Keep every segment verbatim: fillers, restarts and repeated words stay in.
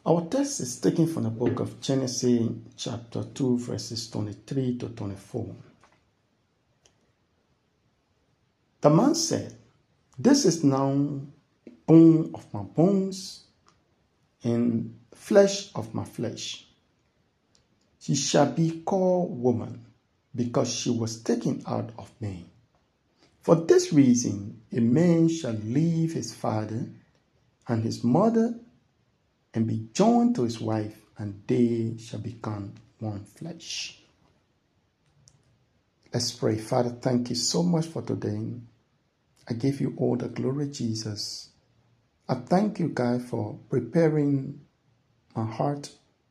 Our text is taken from the book of Genesis, chapter two, verses twenty-three to twenty-four. The man said, "This is now bone of my bones and flesh of my flesh. She shall be called woman, because she was taken out of man. For this reason, a man shall leave his father and his mother and be joined to his wife, and they shall become one flesh." Let's pray. Father, thank you so much for today. I give you all the glory, Jesus. I thank you, God, for preparing my heart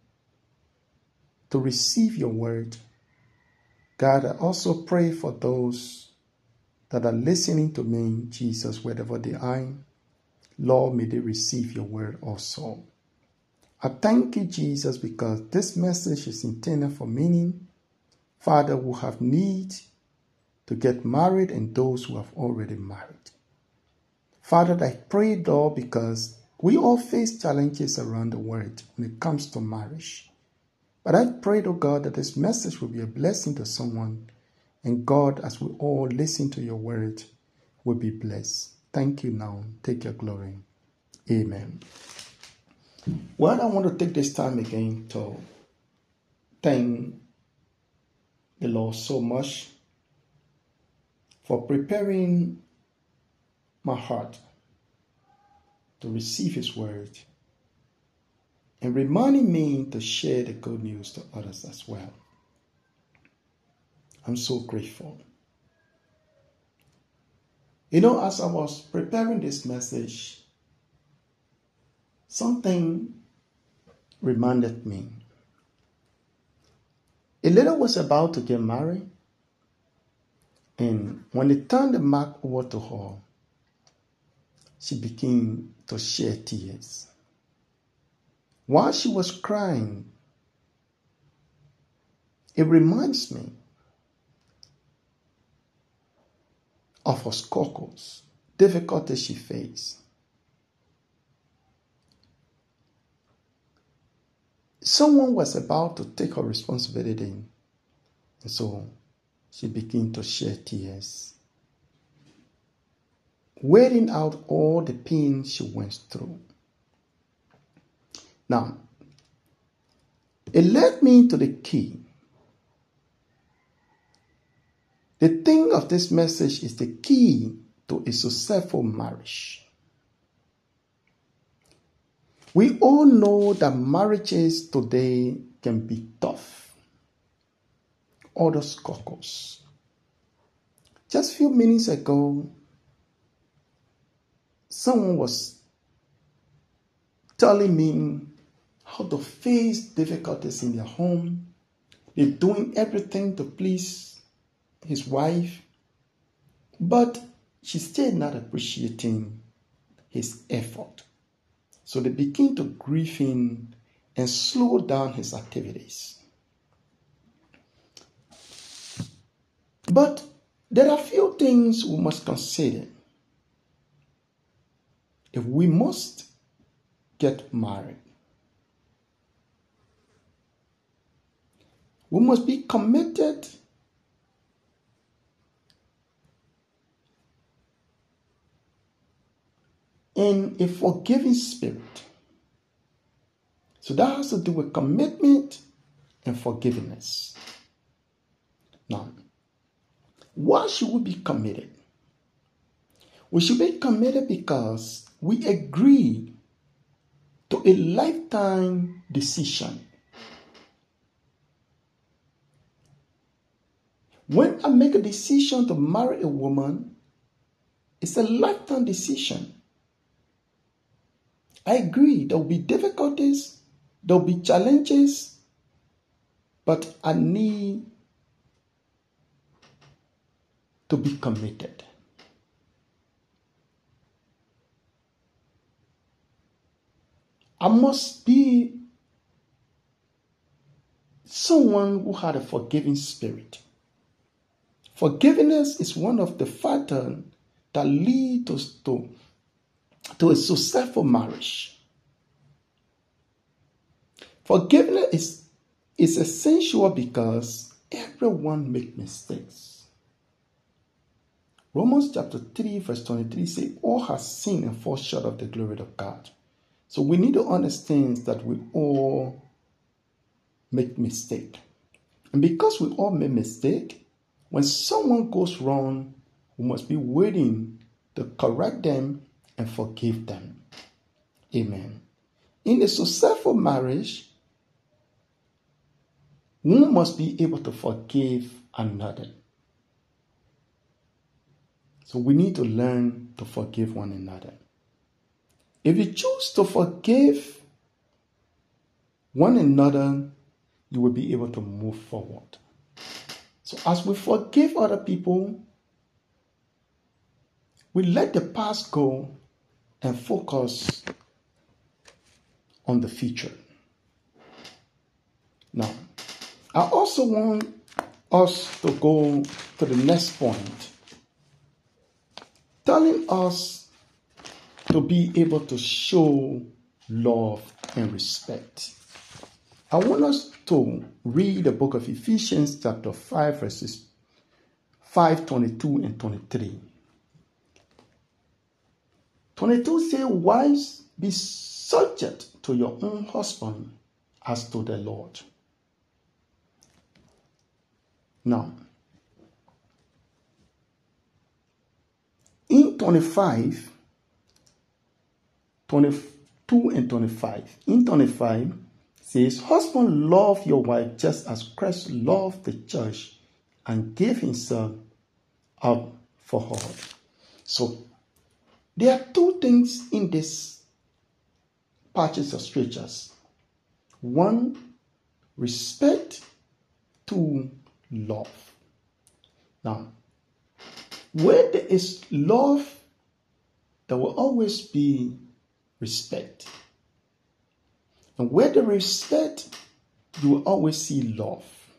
to receive your word. God, I also pray for those that are listening to me, Jesus, wherever they are. Lord, may they receive your word also. I thank you, Jesus, because this message is intended for meaning. Father, who have need to get married and those who have already married. Father, I pray, Lord, because we all face challenges around the world when it comes to marriage. But I pray, oh God, that this message will be a blessing to someone. And God, as we all listen to your word, will be blessed. Thank you now. Take your glory. Amen. Well, I want to take this time again to thank the Lord so much for preparing my heart to receive his word and reminding me to share the good news to others as well. I'm so grateful. You know, as I was preparing this message, something reminded me. A lady was about to get married, and when they turned the mark over to her, she began to shed tears. While she was crying, it reminds me of her struggles, difficulties she faced. Someone was about to take her responsibility, and so she began to shed tears, wearing out all the pain she went through. Now, it led me to the key. The thing of this message is the key to a successful marriage. We all know that marriages today can be tough. Other struggles. Just a few minutes ago, someone was telling me how to face difficulties in their home. They're doing everything to please his wife, but she's still not appreciating his effort. So they begin to grieve him and slow down his activities. But there are few things we must consider if we must get married. We must be committed in a forgiving spirit. So that has to do with commitment and forgiveness. Now, why should we be committed? We should be committed because we agree to a lifetime decision. When I make a decision to marry a woman, it's a lifetime decision. I agree, there will be difficulties, there will be challenges, but I need to be committed. I must be someone who had a forgiving spirit. Forgiveness is one of the factors that lead us to, to a successful marriage. Forgiveness is, is essential because everyone makes mistakes. Romans chapter three verse twenty-three says, all have sinned and fall short of the glory of God. So we need to understand that we all make mistakes. And because we all make mistakes, when someone goes wrong, we must be willing to correct them and forgive them. Amen. In a successful marriage, one must be able to forgive another. So we need to learn to forgive one another. If you choose to forgive one another, you will be able to move forward. So as we forgive other people, we let the past go and focus on the future. Now, I also want us to go to the next point, telling us to be able to show love and respect. I want us to read the book of Ephesians chapter five, verses five, twenty-two and twenty-three. twenty-two says, wives, be subject to your own husband as to the Lord. Now, in twenty-five, twenty-two and twenty-five, in twenty-five says, husband, love your wife just as Christ loved the church and gave himself up for her. So, there are two things in this passage of scriptures. One, respect. Two, love. Now, where there is love, there will always be respect. And where there is respect, you will always see love.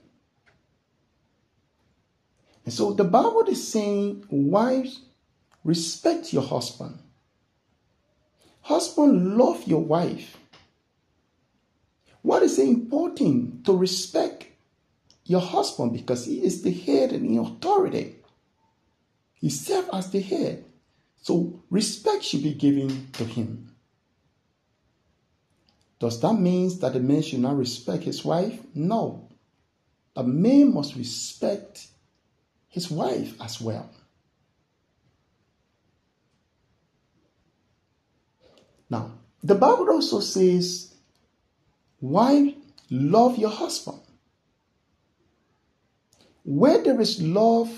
And so the Bible is saying, wives, respect your husband. Husband, love your wife. What is important? To respect your husband because he is the head and in authority. He serves as the head. So respect should be given to him. Does that mean that the man should not respect his wife? No. The man must respect his wife as well. Now, the Bible also says, wife, love your husband. Where there is love,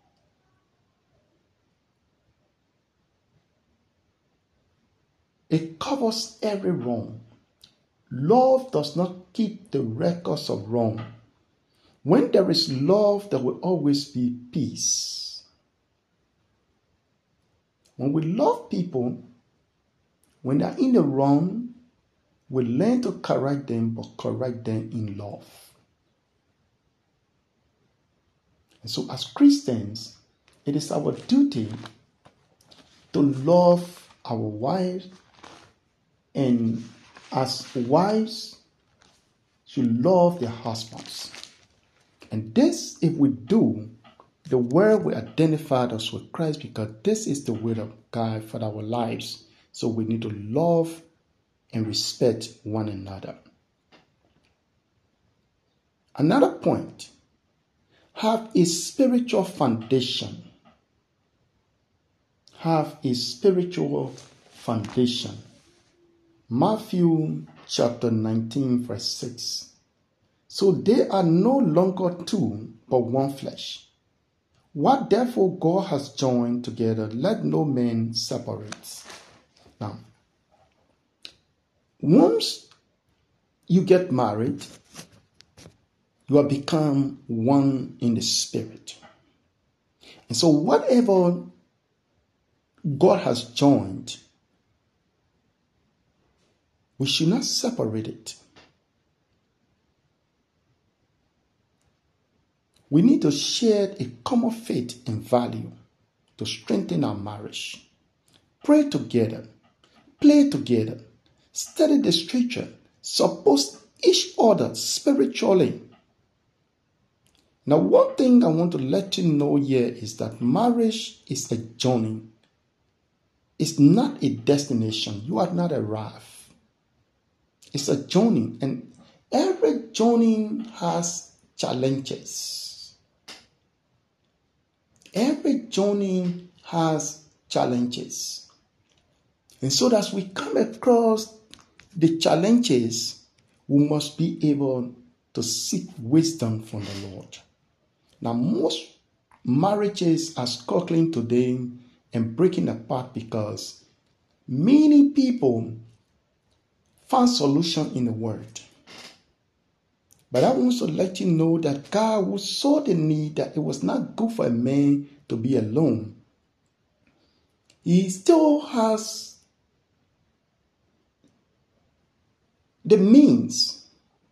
it covers every wrong. Love does not keep the records of wrong. When there is love, there will always be peace. When we love people, when they are in the wrong, we learn to correct them, but correct them in love. And so as Christians, it is our duty to love our wives, and as wives should love their husbands. And this, if we do, the world will identify us with Christ because this is the will of God for our lives. So we need to love and respect one another. Another point, have a spiritual foundation. Have a spiritual foundation. Matthew chapter nineteen, verse six. So they are no longer two, but one flesh. What therefore God has joined together, let no man separate. Now, once you get married, you have become one in the spirit. And so whatever God has joined, we should not separate it. We need to share a common faith and value to strengthen our marriage. Pray together, play together, study the scripture, support each other spiritually. Now, one thing I want to let you know here is that marriage is a journey. It's not a destination. You are not arrived. It's a journey, and every journey has challenges. Every journey has challenges. And so as we come across the challenges, we must be able to seek wisdom from the Lord. Now, most marriages are struggling today and breaking apart because many people found solution in the Word. But I want to let you know that God who saw the need that it was not good for a man to be alone, He still has the means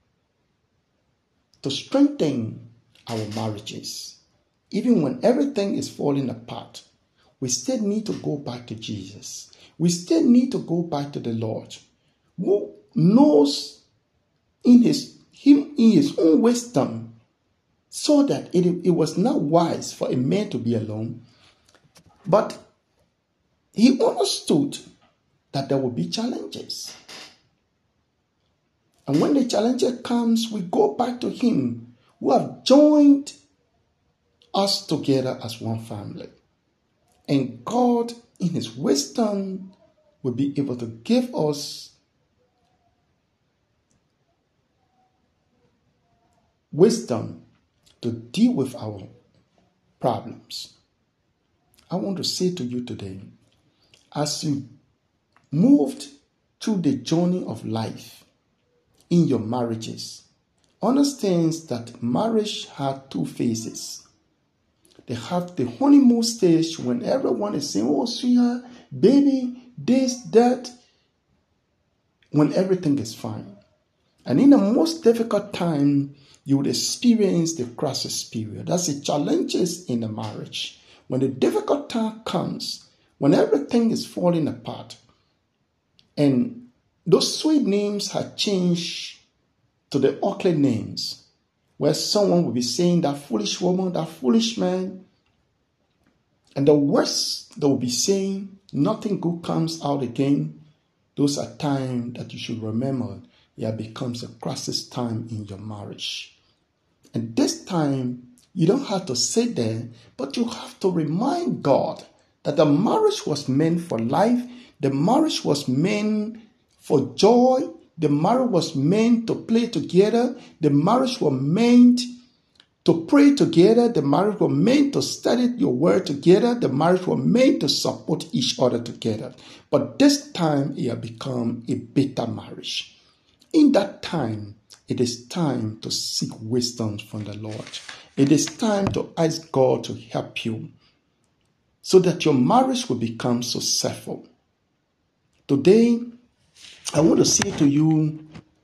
to strengthen our marriages. Even when everything is falling apart, we still need to go back to Jesus. We still need to go back to the Lord, who knows in his, him, in his own wisdom, so that it, it was not wise for a man to be alone. But he understood that there will be challenges. And when the challenge comes, we go back to him who have joined us together as one family. And God, in his wisdom, will be able to give us wisdom to deal with our problems. I want to say to you today, as you moved through the journey of life in your marriages, understand that marriage has two phases. They have the honeymoon stage when everyone is saying, oh, sweetheart, baby, this, that, when everything is fine. And in the most difficult time, you would experience the crisis period. That's the challenges in the marriage. When the difficult time comes, when everything is falling apart, and those sweet names have changed to the ugly names, where someone will be saying that foolish woman, that foolish man, and the worst they will be saying, nothing good comes out again. Those are times that you should remember it becomes a crisis time in your marriage. And this time, you don't have to sit there, but you have to remind God that the marriage was meant for life. The marriage was meant for joy. The marriage was meant to play together. The marriage was meant to pray together. The marriage was meant to study your word together. The marriage was meant to support each other together. But this time, it has become a bitter marriage. In that time, it is time to seek wisdom from the Lord. It is time to ask God to help you so that your marriage will become successful. Today, I want to say to you,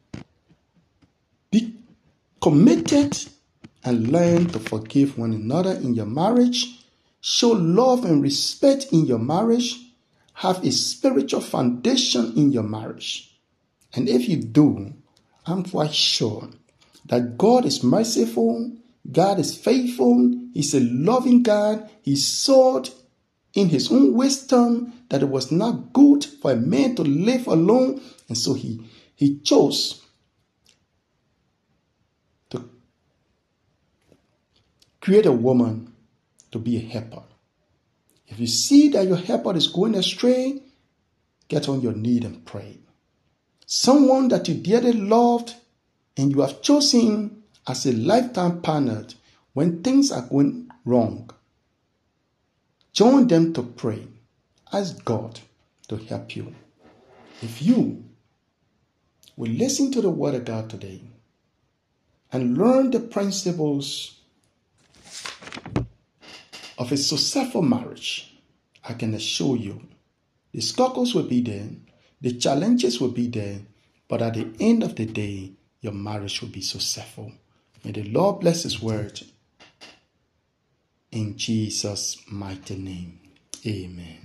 be committed and learn to forgive one another in your marriage. Show love and respect in your marriage. Have a spiritual foundation in your marriage. And if you do, I'm quite sure that God is merciful, God is faithful, He's a loving God. He saw in His own wisdom that it was not good for a man to live alone, and so He, he chose to create a woman to be a helper. If you see that your helper is going astray, get on your knees and pray. Someone that you dearly loved and you have chosen as a lifetime partner, when things are going wrong, join them to pray. Ask God to help you. If you will listen to the word of God today and learn the principles of a successful marriage, I can assure you the struggles will be there, the challenges will be there, but at the end of the day, your marriage will be successful. May the Lord bless His word in Jesus' mighty name. Amen.